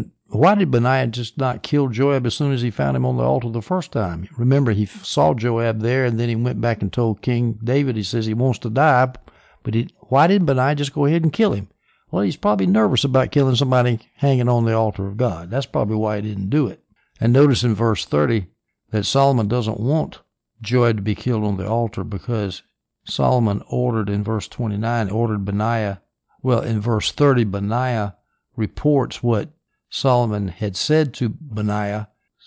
Benaiah just not kill Joab as soon as he found him on the altar the first time? Remember, he saw Joab there, and then he went back and told King David, he says he wants to die, but why didn't Benaiah just go ahead and kill him? Well, he's probably nervous about killing somebody hanging on the altar of God. That's probably why he didn't do it. And notice in verse 30 that Solomon doesn't want Joab to be killed on the altar, because Solomon ordered in verse 29, ordered Benaiah. Well, in verse 30, Benaiah reports what Solomon had said to Benaiah.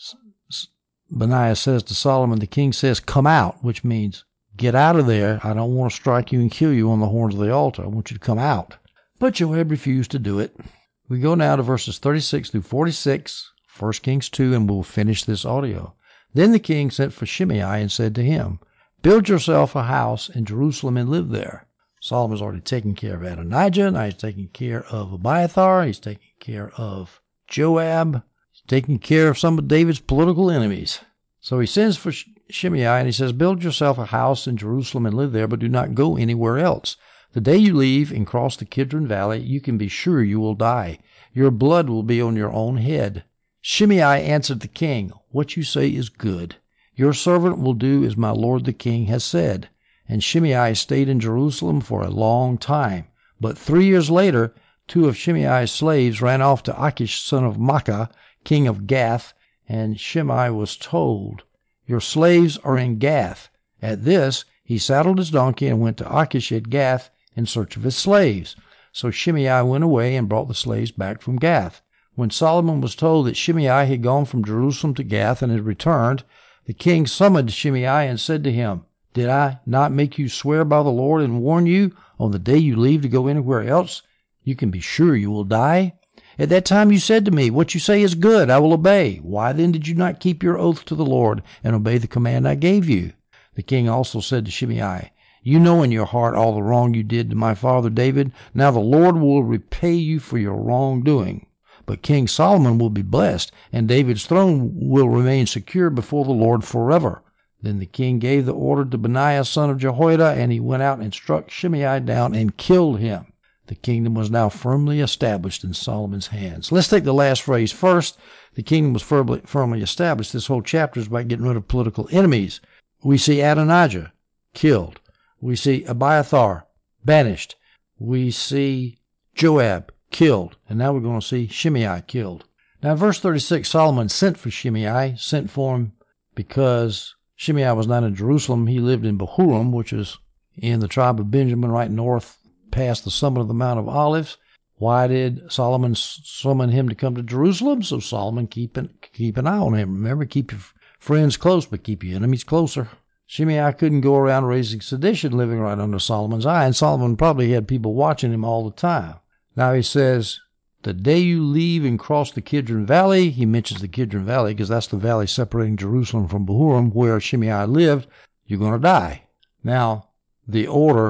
Benaiah says to Solomon, the king says, come out, which means get out of there. I don't want to strike you and kill you on the horns of the altar. I want you to come out. But Joab refused to do it. We go now to verses 36 through 46, 1 Kings 2, and we'll finish this audio. Then the king sent for Shimei and said to him, build yourself a house in Jerusalem and live there. Solomon's already taken care of Adonijah. Now he's taking care of Abiathar. He's taking care of Joab. He's taking care of some of David's political enemies. So he sends for Shimei and he says, build yourself a house in Jerusalem and live there, but do not go anywhere else. The day you leave and cross the Kidron Valley, you can be sure you will die. Your blood will be on your own head. Shimei answered the king, what you say is good. Your servant will do as my lord the king has said. And Shimei stayed in Jerusalem for a long time. But 3 years later, 2 of Shimei's slaves ran off to Achish, son of Maacah, king of Gath, and Shimei was told, your slaves are in Gath. At this, he saddled his donkey and went to Achish at Gath in search of his slaves. So Shimei went away and brought the slaves back from Gath. When Solomon was told that Shimei had gone from Jerusalem to Gath and had returned, the king summoned Shimei and said to him, did I not make you swear by the Lord and warn you, on the day you leave to go anywhere else, you can be sure you will die? At that time you said to me, what you say is good, I will obey. Why then did you not keep your oath to the Lord and obey the command I gave you? The king also said to Shimei, you know in your heart all the wrong you did to my father David. Now the Lord will repay you for your wrongdoing. But King Solomon will be blessed, and David's throne will remain secure before the Lord forever. Then the king gave the order to Benaiah, son of Jehoiada, and he went out and struck Shimei down and killed him. The kingdom was now firmly established in Solomon's hands. Let's take the last phrase first. The kingdom was firmly established. This whole chapter is about getting rid of political enemies. We see Adonijah killed. We see Abiathar banished. We see Joab killed. And now we're going to see Shimei killed. Now in verse 36, Solomon sent for Shimei, sent for him because Shimei was not in Jerusalem. He lived in Bahurim, which is in the tribe of Benjamin, right north past the summit of the Mount of Olives. Why did Solomon summon him to come to Jerusalem? So Solomon keep an eye on him. Remember, keep your friends close, but keep your enemies closer. Shimei couldn't go around raising sedition living right under Solomon's eye, and Solomon probably had people watching him all the time. Now he says, the day you leave and cross the Kidron Valley, he mentions the Kidron Valley because that's the valley separating Jerusalem from Bahurim, where Shimei lived, you're going to die. Now, the order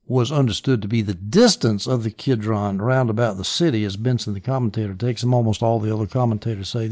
was understood to be the distance of the Kidron round about the city, as Benson the commentator takes him. Almost all the other commentators say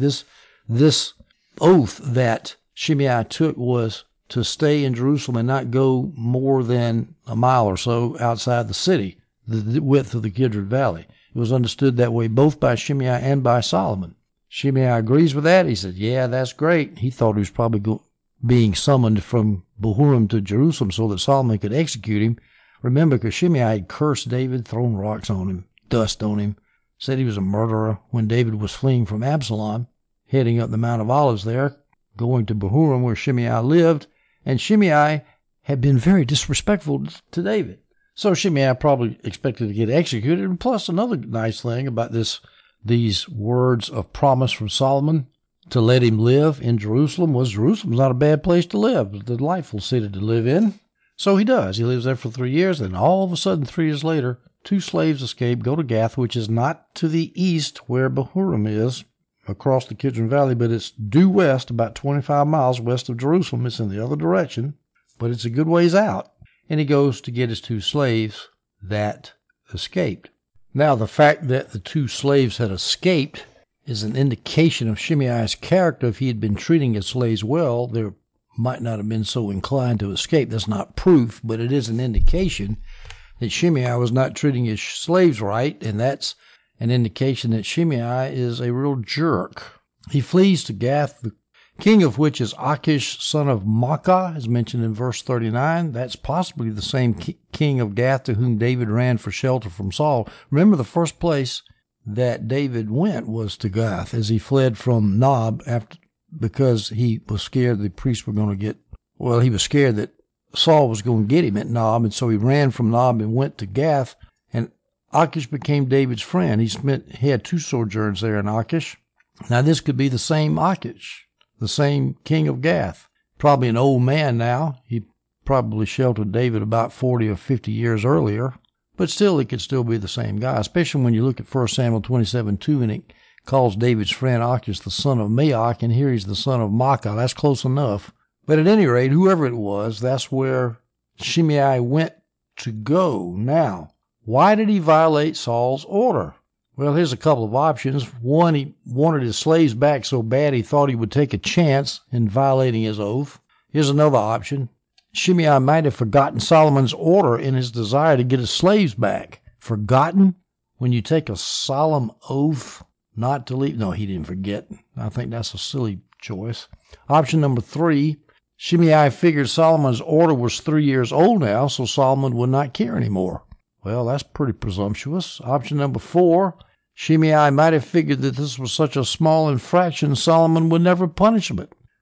this oath that Shimei took was to stay in Jerusalem and not go more than a mile or so outside the city, the width of the Kidron Valley. It was understood that way both by Shimei and by Solomon. Shimei agrees with that. He said, yeah, that's great. He thought he was probably being summoned from Bahurim to Jerusalem so that Solomon could execute him. Remember, because Shimei had cursed David, thrown rocks on him, dust on him, said he was a murderer when David was fleeing from Absalom, heading up the Mount of Olives there, going to Bahurim where Shimei lived, and Shimei had been very disrespectful to David. So Shimei probably expected to get executed. And plus, another nice thing about these words of promise from Solomon to let him live in Jerusalem was Jerusalem's not a bad place to live. It's a delightful city to live in. So he does. He lives there for 3 years, and all of a sudden, 3 years later, 2 slaves escape, go to Gath, which is not to the east where Bahurim is, across the Kidron Valley, but it's due west, about 25 miles west of Jerusalem. It's in the other direction, but it's a good ways out. And he goes to get his 2 slaves that escaped. Now, the fact that the 2 slaves had escaped is an indication of Shimei's character. If he had been treating his slaves well, they might not have been so inclined to escape. That's not proof, but it is an indication that Shimei was not treating his slaves right, and that's an indication that Shimei is a real jerk. He flees to Gath, the king of which is Achish, son of Maacah, as mentioned in verse 39. That's possibly the same king of Gath to whom David ran for shelter from Saul. Remember, the first place that David went was to Gath as he fled from Nob because he was scared the priests were going to he was scared that Saul was going to get him at Nob, and so he ran from Nob and went to Gath, and Achish became David's friend. He had 2 sojourns there in Achish. Now, this could be the same Achish, the same king of Gath. Probably an old man now. He probably sheltered David about 40 or 50 years earlier. But still, it could still be the same guy, especially when you look at 1 Samuel 27:2, and it calls David's friend Achish the son of Maach, and here he's the son of Maacah. That's close enough. But at any rate, whoever it was, that's where Shimei went to go. Now, why did he violate Saul's order? Well, here's a couple of options. One, he wanted his slaves back so bad he thought he would take a chance in violating his oath. Here's another option. Shimei might have forgotten Solomon's order in his desire to get his slaves back. Forgotten? When you take a solemn oath not to leave? No, he didn't forget. I think that's a silly choice. Option number 3, Shimei figured Solomon's order was 3 years old now, so Solomon would not care anymore. Well, that's pretty presumptuous. Option number 4, Shimei might have figured that this was such a small infraction Solomon would never punish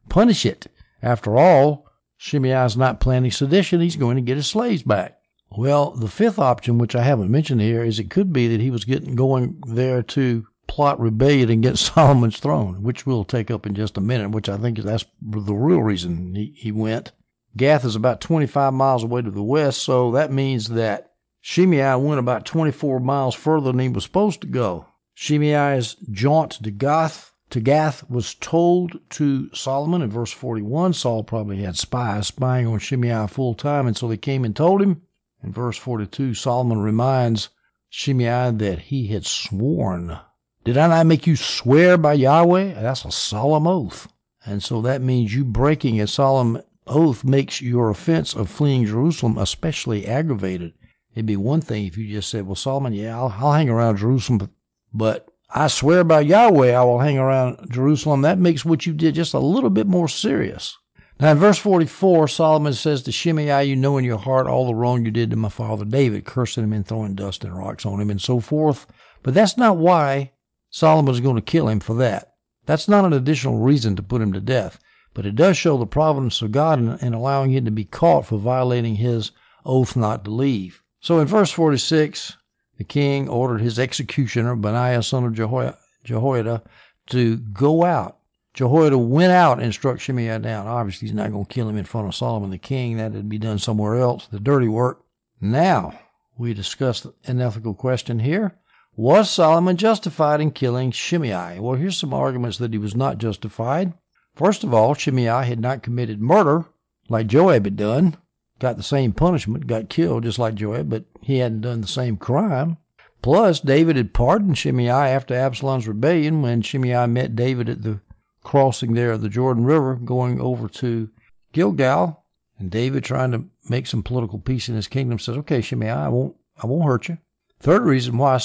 it. After all, Shimei is not planning sedition. He's going to get his slaves back. Well, the 5th option, which I haven't mentioned here, is it could be that he was going there to plot rebellion against Solomon's throne, which we'll take up in just a minute, which I think that's the real reason he went. Gath is about 25 miles away to the west, so that means that Shimei went about 24 miles further than he was supposed to go. Shimei's jaunt to Gath was told to Solomon in verse 41. Saul probably had spies spying on Shimei full time, and so they came and told him. In verse 42, Solomon reminds Shimei that he had sworn. Did I not make you swear by Yahweh? That's a solemn oath. And so that means you breaking a solemn oath makes your offense of fleeing Jerusalem especially aggravated. It'd be one thing if you just said, well, Solomon, yeah, I'll hang around Jerusalem, but I swear by Yahweh I will hang around Jerusalem. That makes what you did just a little bit more serious. Now, in verse 44, Solomon says to Shimei, you know in your heart all the wrong you did to my father David, cursing him and throwing dust and rocks on him and so forth. But that's not why Solomon is going to kill him for that. That's not an additional reason to put him to death. But it does show the providence of God in allowing him to be caught for violating his oath not to leave. So in verse 46, the king ordered his executioner, Benaiah, son of Jehoiada, to go out. Jehoiada went out and struck Shimei down. Obviously, he's not going to kill him in front of Solomon the king. That would be done somewhere else, the dirty work. Now, we discuss an ethical question here. Was Solomon justified in killing Shimei? Well, here's some arguments that he was not justified. First of all, Shimei had not committed murder like Joab had done. got the same punishment, got killed just like Joab, but he hadn't done the same crime. Plus, David had pardoned Shimei after Absalom's rebellion when Shimei met David at the crossing there of the Jordan River going over to Gilgal. And David, trying to make some political peace in his kingdom, says, okay, Shimei, I won't hurt you. Third reason why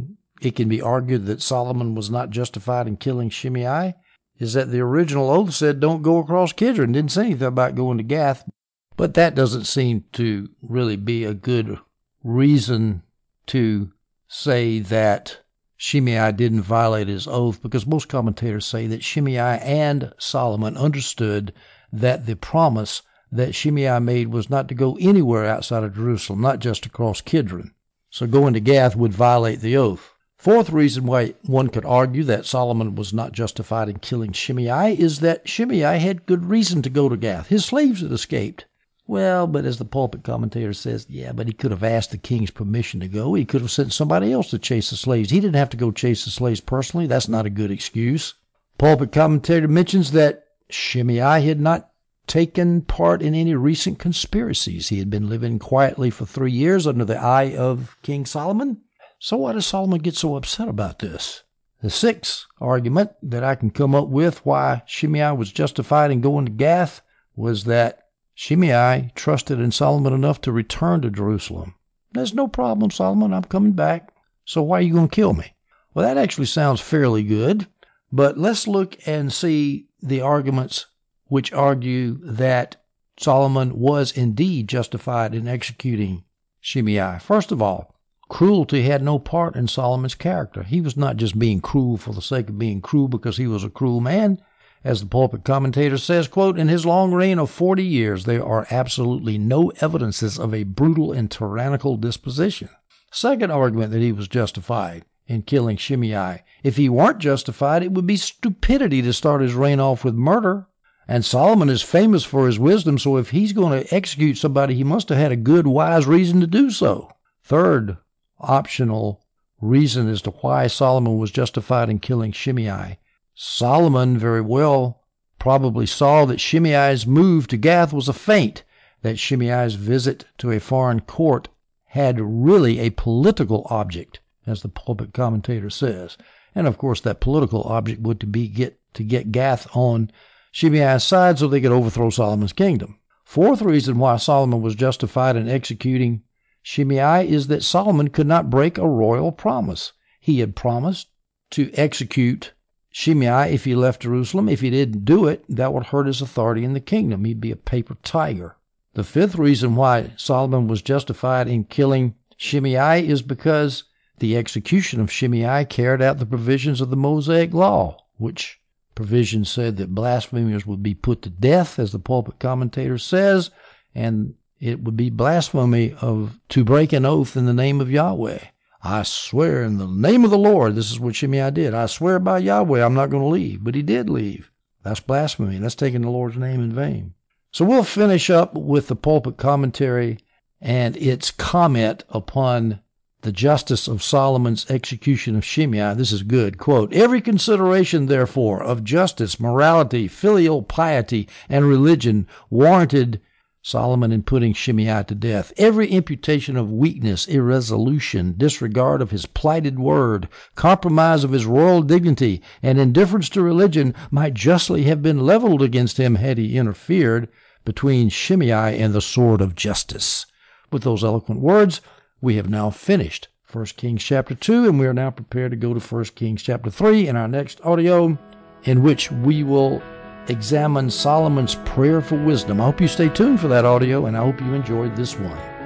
it can be argued that Solomon was not justified in killing Shimei is that the original oath said don't go across Kidron. Didn't say anything about going to Gath. But that doesn't seem to really be a good reason to say that Shimei didn't violate his oath, because most commentators say that Shimei and Solomon understood that the promise that Shimei made was not to go anywhere outside of Jerusalem, not just across Kidron. So going to Gath would violate the oath. Fourth reason why one could argue that Solomon was not justified in killing Shimei is that Shimei had good reason to go to Gath. His slaves had escaped. Well, but as the pulpit commentator says, yeah, but he could have asked the king's permission to go. He could have sent somebody else to chase the slaves. He didn't have to go chase the slaves personally. That's not a good excuse. Pulpit commentator mentions that Shimei had not taken part in any recent conspiracies. He had been living quietly for 3 years under the eye of King Solomon. So why does Solomon get so upset about this? The sixth argument that I can come up with why Shimei was justified in going to Gath was that Shimei trusted in Solomon enough to return to Jerusalem. There's no problem, Solomon. I'm coming back. So why are you going to kill me? Well, that actually sounds fairly good. But let's look and see the arguments which argue that Solomon was indeed justified in executing Shimei. First of all, cruelty had no part in Solomon's character. He was not just being cruel for the sake of being cruel because he was a cruel man. As the pulpit commentator says, quote, in his long reign of 40 years, there are absolutely no evidences of a brutal and tyrannical disposition. Second argument that he was justified in killing Shimei. If he weren't justified, it would be stupidity to start his reign off with murder. And Solomon is famous for his wisdom, so if he's going to execute somebody, he must have had a good, wise reason to do so. Third optional reason as to why Solomon was justified in killing Shimei. Solomon very well probably saw that Shimei's move to Gath was a feint, that Shimei's visit to a foreign court had really a political object, as the pulpit commentator says. And of course that political object would to get Gath on Shimei's side so they could overthrow Solomon's kingdom. Fourth reason why Solomon was justified in executing Shimei is that Solomon could not break a royal promise. He had promised to execute Shimei if he left Jerusalem. If he didn't do it, that would hurt his authority in the kingdom. He'd be a paper tiger. The fifth reason why Solomon was justified in killing Shimei is because the execution of Shimei carried out the provisions of the Mosaic Law, which provision said that blasphemers would be put to death, as the pulpit commentator says, and it would be blasphemy to break an oath in the name of Yahweh. I swear in the name of the Lord, this is what Shimei did. I swear by Yahweh, I'm not going to leave. But he did leave. That's blasphemy. That's taking the Lord's name in vain. So we'll finish up with the pulpit commentary and its comment upon the justice of Solomon's execution of Shimei. This is good. Quote, every consideration, therefore, of justice, morality, filial piety, and religion warranted Solomon in putting Shimei to death. Every imputation of weakness, irresolution, disregard of his plighted word, compromise of his royal dignity, and indifference to religion might justly have been leveled against him had he interfered between Shimei and the sword of justice. With those eloquent words, we have now finished 1 Kings chapter 2, and we are now prepared to go to 1 Kings chapter 3 in our next audio, in which we will examine Solomon's prayer for wisdom. I hope you stay tuned for that audio, and I hope you enjoyed this one.